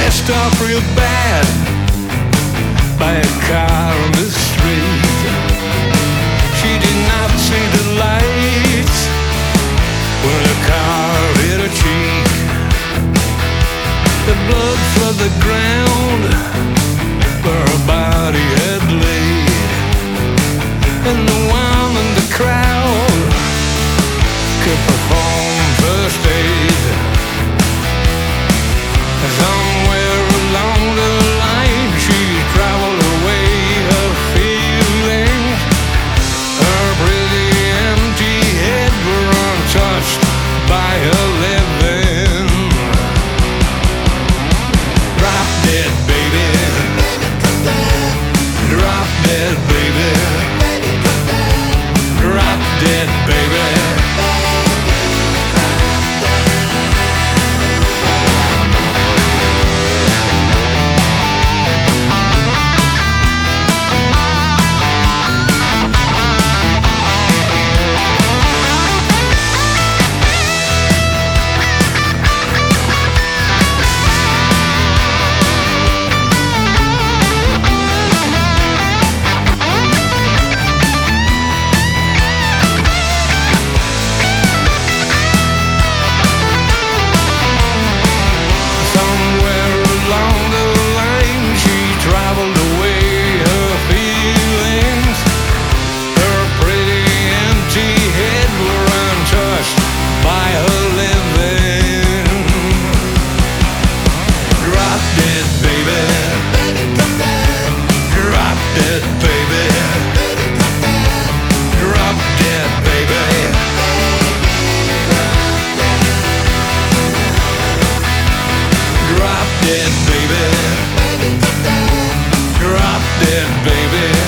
messed up real bad by a car on the street. She did not see the lights when the car hit her cheek. The blood flooded the ground where her body had laid, and the one in the crowd could perform first aid. Somewhere along the line she traveled away her feelings. Her pretty empty head were untouched by her living. Drop dead baby, drop dead baby, drop dead baby. Dead baby, drop dead baby.